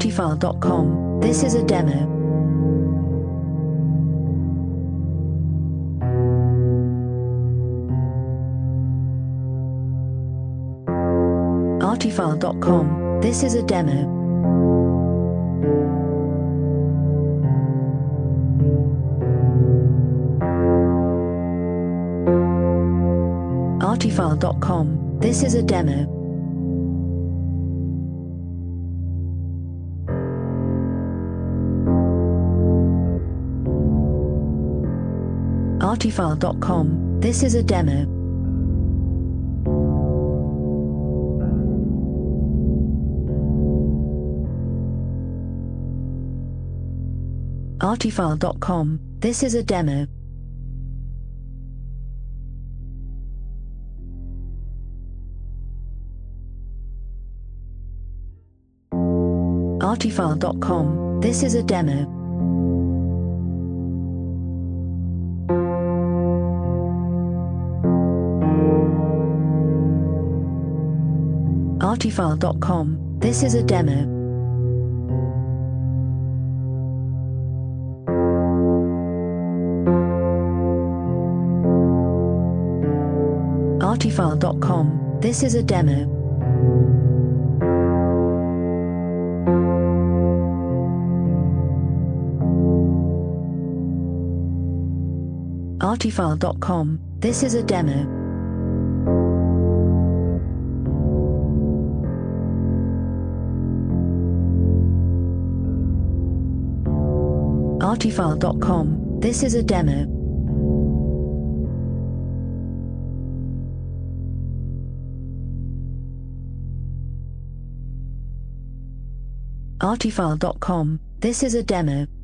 Artifile.com. This is a demo. Artifile.com. This is a demo. Artifile.com. This is a demo. Artifile.com. This is a demo. Artifile.com. This is a demo. Artifile.com. This is a demo. Artifile.com. This is a demo. Artifile.com. This is a demo. Artifile.com. This is a demo. Artifile.com. This is a demo. Artifile.com. This is a demo.